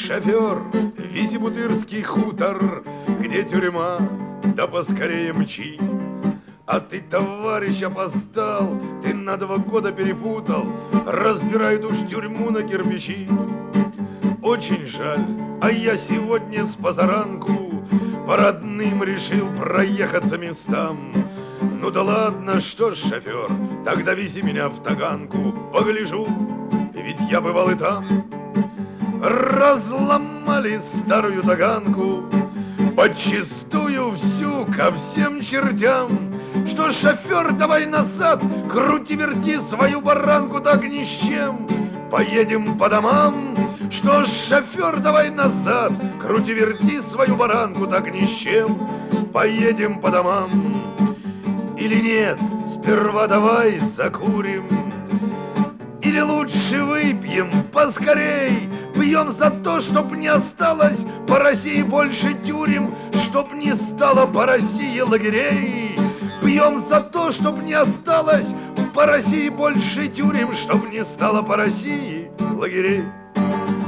шофер, вези Бутырский хутор, где тюрьма, да поскорее мчи. А ты, товарищ, опоздал, ты на 2 года перепутал, разбирают уж тюрьму на кирпичи. Очень жаль, а я сегодня с позаранку по родным решил проехаться местам. Ну да ладно, что ж, шофер, тогда вези меня в Таганку, погляжу, ведь я бывал и там. Разломали старую Таганку, подчистую всю ко всем чертям. Что, шофер, давай назад, крути-верти свою баранку, так ни с чем. Поедем по домам. Что, шофер, давай назад, крути-верти свою баранку, так ни с чем. Поедем по домам. Или нет, сперва давай закурим, или лучше выпьем поскорей. Пьем за то, чтоб не осталось по России больше тюрем, чтоб не стало по России лагерей. Пьем за то, чтоб не осталось по России больше тюрем, чтоб не стало по России лагерей.